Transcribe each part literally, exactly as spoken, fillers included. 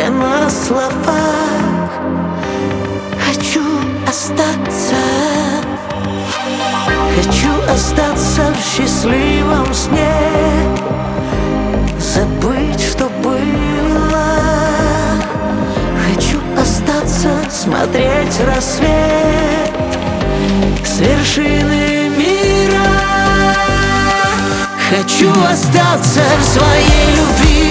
не на словах. Хочу остаться, хочу остаться в счастливом сне, забыть, что было. Хочу остаться, смотреть рассвет с вершины мира. Хочу остаться в своей любви,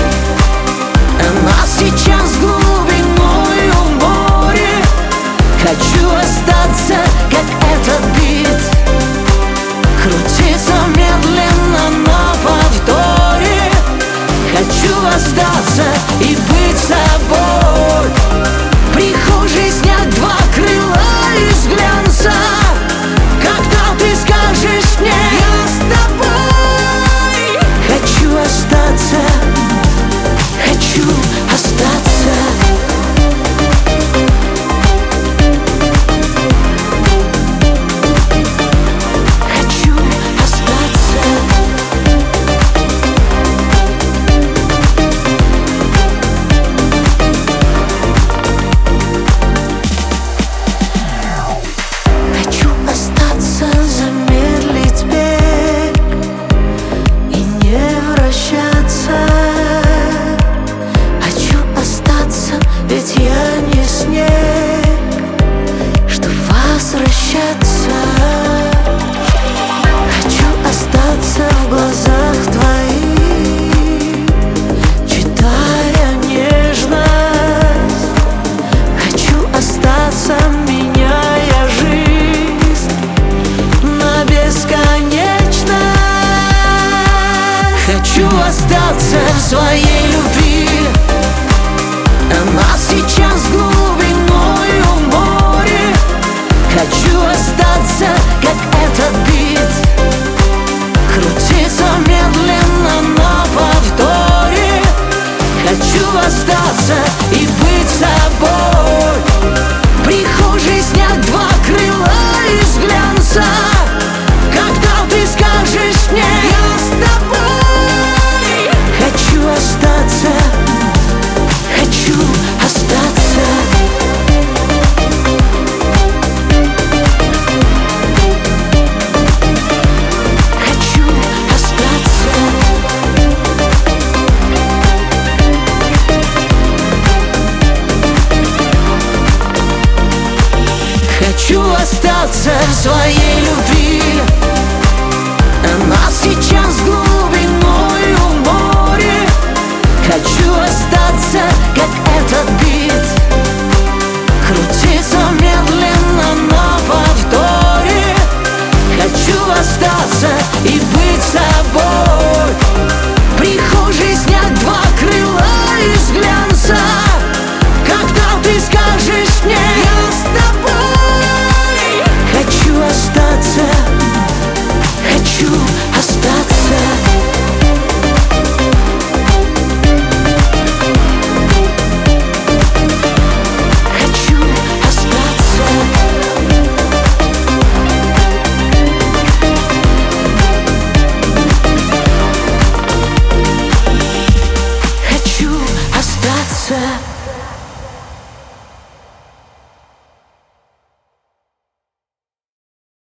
она сейчас глубиной у моря. Хочу остаться, как этот бит, крутиться медленно на повторе. Хочу остаться и быть собой, в прихожей снять два крыла из глянца. Когда ты скажешь мне «я с тобой», хочу остаться, хочу остаться. Хочу остаться. Хочу остаться, замедлить бег и не вращаться. Хочу остаться, ведь я не снег, что возвращаться. Хочу остаться в глазах твоих, читая нежность. Хочу остаться, меняя жизнь на бесконечность. Хочу остаться в своей любви, она сейчас глубиной у моря. Хочу остаться, как этот бит, крутиться медленно на повторе. Хочу остаться и быть собой, в прихожей снять два крыла из глянца. Когда ты скажешь мне «я с тобой», хочу остаться, хочу остаться. Хочу остаться. Хочу остаться в своей